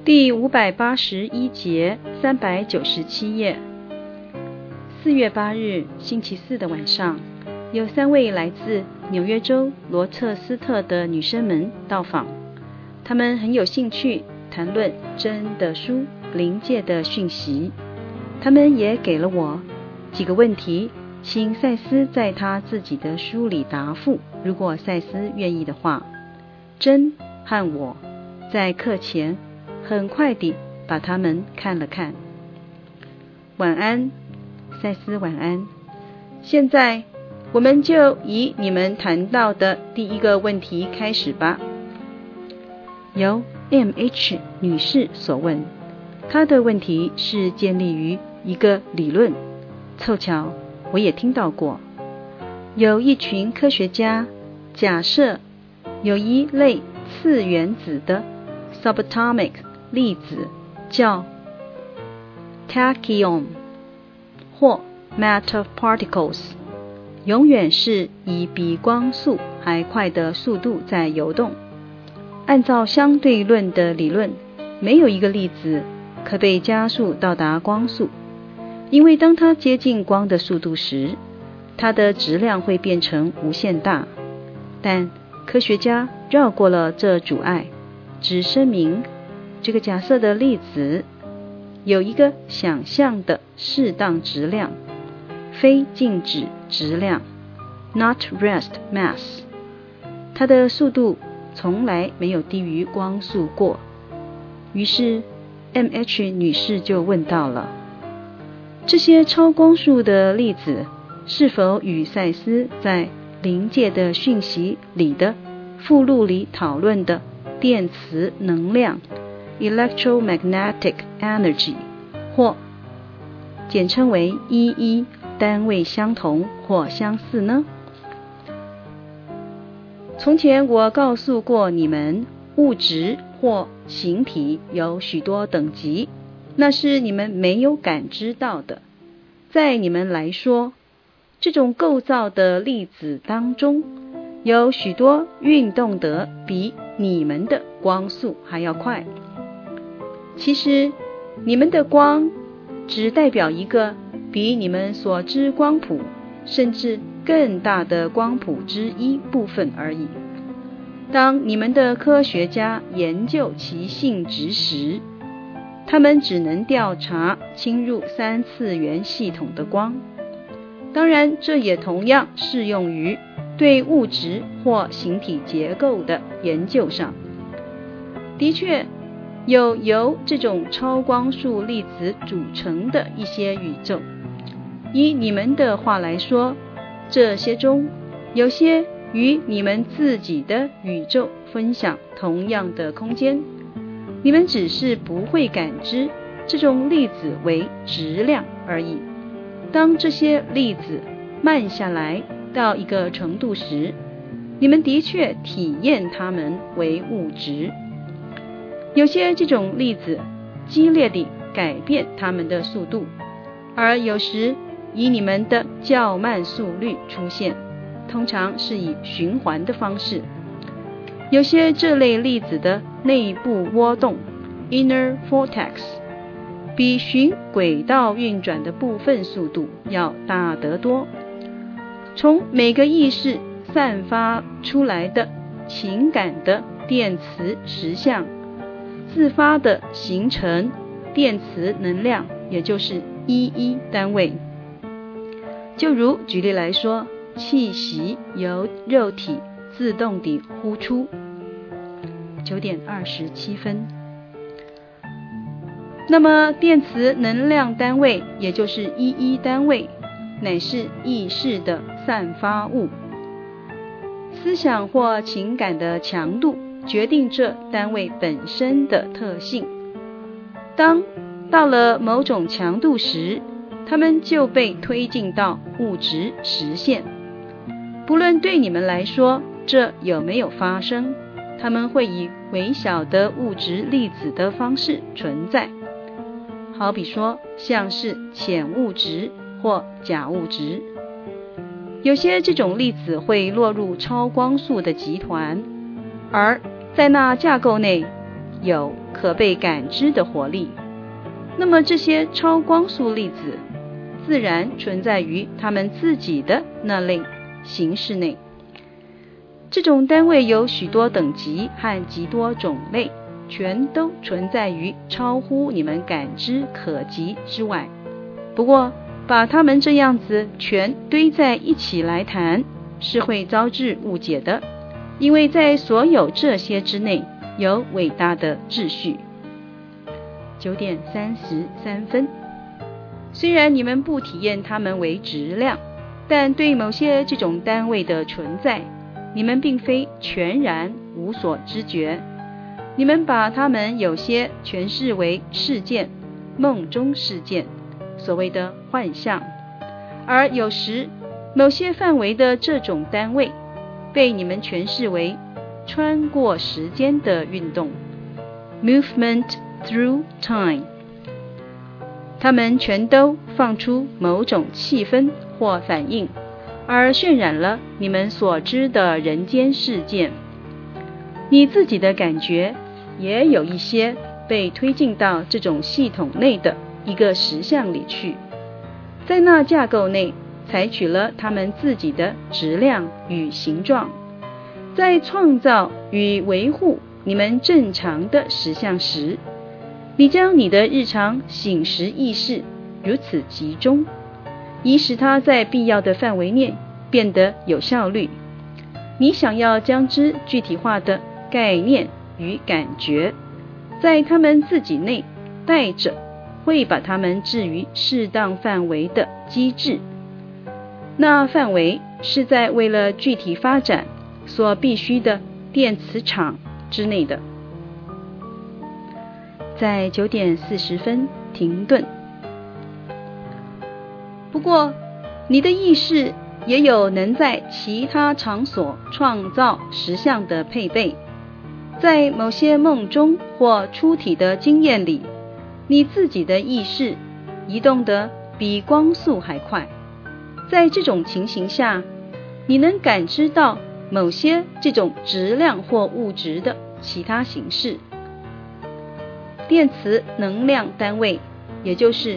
第581节397页。4月8日星期四的晚上，有3位来自纽约州罗彻斯特的女生们到访，她们很有兴趣谈论真的书灵界的讯息。她们也给了我几个问题，请赛斯在他自己的书里答复，如果赛斯愿意的话。珍和我在课前很快地把它们看了看。晚安，赛斯晚安。现在我们就以你们谈到的第一个问题开始吧。由 M.H 女士所问，她的问题是建立于一个理论，凑巧我也听到过。有一群科学家假设有一类次原子的 subatomic 粒子叫 tachyon 或 matter particles， 永远是以比光速还快的速度在游动。按照相对论的理论，没有一个粒子可被加速到达光速，因为当它接近光的速度时，它的质量会变成无限大。但科学家绕过了这阻碍，只声明这个假设的粒子有一个想象的适当质量，非静止质量 not rest mass， 它的速度从来没有低于光速过。于是 M.H 女士就问到了，这些超光速的粒子是否与赛斯在灵界的讯息里的附录里讨论的电磁能量 electromagnetic energy 或简称为EE单位相同或相似呢？从前我告诉过你们，物质或形体有许多等级，那是你们没有感知到的。在你们来说，这种构造的粒子当中，有许多运动得比你们的光速还要快。其实，你们的光只代表一个比你们所知光谱甚至更大的光谱之一部分而已。当你们的科学家研究其性质时，他们只能调查侵入3次元系统的光。当然，这也同样适用于对物质或形体结构的研究上。的确，有由这种超光速粒子组成的一些宇宙。以你们的话来说，这些中有些与你们自己的宇宙分享同样的空间，你们只是不会感知这种粒子为质量而已。当这些粒子慢下来到一个程度时，你们的确体验它们为物质。有些这种粒子激烈地改变它们的速度，而有时以你们的较慢速率出现，通常是以循环的方式。有些这类粒子的内部涡动 inner vortex 比循轨道运转的部分速度要大得多。从每个意识散发出来的情感的电磁实相，自发地形成电磁能量，也就是 EE 单位。就如举例来说，气息由肉体自动地呼出。9点27分。那么电磁能量单位，也就是 EE 单位，乃是意识的散发物。思想或情感的强度决定这单位本身的特性。当到了某种强度时，它们就被推进到物质实现。不论对你们来说这有没有发生，它们会以微小的物质粒子的方式存在。好比说，像是浅物质或假物质。有些这种粒子会落入超光速的集团，而在那架构内有可被感知的活力，那么这些超光速粒子自然存在于它们自己的那类形式内。这种单位有许多等级和极多种类，全都存在于超乎你们感知可及之外。不过把它们这样子全堆在一起来谈，是会招致误解的，因为在所有这些之内有伟大的秩序。9点33分。虽然你们不体验它们为质量，但对某些这种单位的存在，你们并非全然无所知觉。你们把它们有些诠释为事件、梦中事件，所谓的幻象，而有时某些范围的这种单位被你们诠释为穿过时间的运动 Movement through time。 它们全都放出某种气氛或反应，而渲染了你们所知的人间事件。你自己的感觉也有一些被推进到这种系统内的一个实相里去，在那架构内采取了它们自己的质量与形状。在创造与维护你们正常的实相时，你将你的日常醒时意识如此集中，以使它在必要的范围内变得有效率。你想要将之具体化的概念与感觉，在它们自己内带着会把它们置于适当范围的机制。那范围是在为了具体发展所必须的电磁场之内的。在9点40分停顿。不过你的意识也有能在其他场所创造实相的配备。在某些梦中或出体的经验里，你自己的意识移动得比光速还快。在这种情形下，你能感知到某些这种质量或物质的其他形式。电磁能量单位，也就是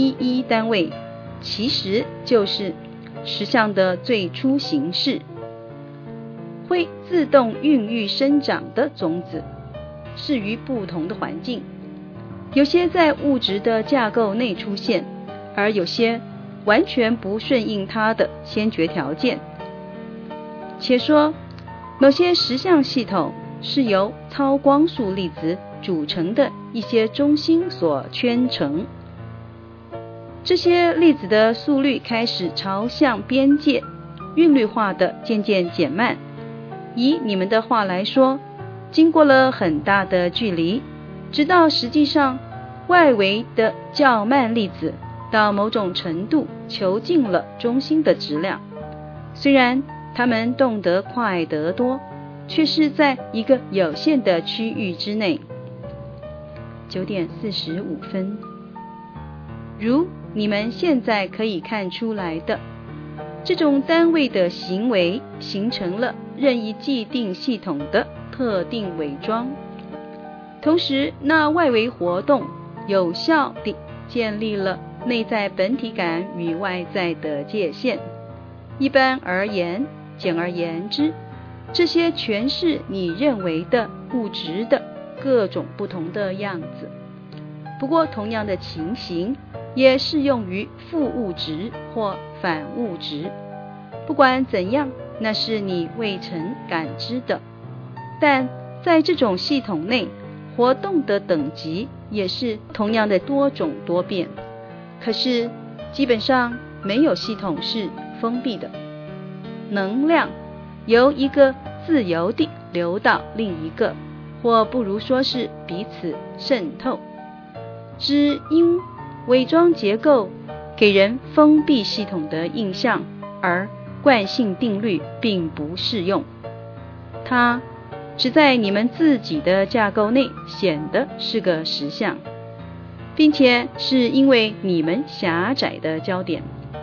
1单位，其实就是实相的最初形式。会自动孕育生长的种子适于不同的环境，有些在物质的架构内出现，而有些完全不顺应它的先决条件。且说某些实相系统是由超光速粒子组成的一些中心所圈成，这些粒子的速率开始朝向边界韵律化的渐渐减慢。以你们的话来说，经过了很大的距离，直到实际上外围的较慢粒子到某种程度囚禁了中心的质量。虽然它们动得快得多，却是在一个有限的区域之内。9点45分。如你们现在可以看出来的，这种单位的行为形成了任意既定系统的特定伪装，同时那外围活动有效地建立了内在本体感与外在的界限。一般而言，简而言之，这些全是你认为的物质的各种不同的样子。不过同样的情形也适用于负物质或反物质。不管怎样，那是你未曾感知的。但在这种系统内，活动的等级也是同样的多种多变。可是基本上没有系统是封闭的。能量由一个自由地流到另一个，或不如说是彼此渗透。只因伪装结构给人封闭系统的印象，而惯性定律并不适用。它只在你们自己的架构内显得是个实相，并且是因为你们狭窄的焦点。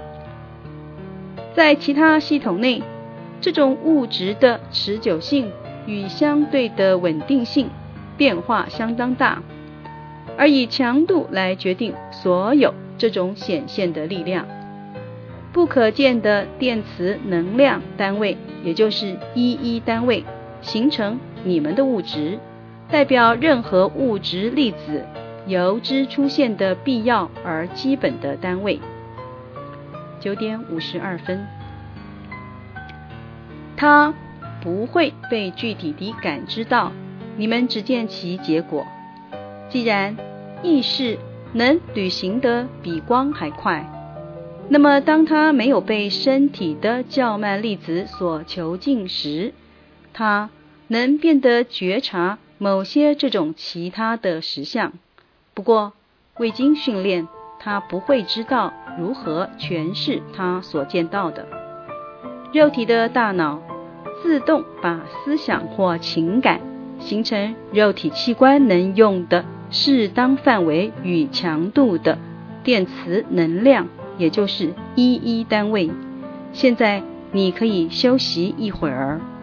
在其他系统内，这种物质的持久性与相对的稳定性变化相当大，而以强度来决定所有这种显现的力量。不可见的电磁能量单位，也就是一单位，形成你们的物质，代表任何物质粒子由之出现的必要而基本的单位。9点52分，它不会被具体地感知到，你们只见其结果。既然意识能旅行得比光还快，那么当它没有被身体的较慢粒子所囚禁时，它能变得觉察某些这种其他的实相。不过未经训练，它不会知道如何诠释它所见到的。肉体的大脑自动把思想或情感形成肉体器官能用的适当范围与强度的电磁能量，也就是一单位。现在你可以休息一会儿。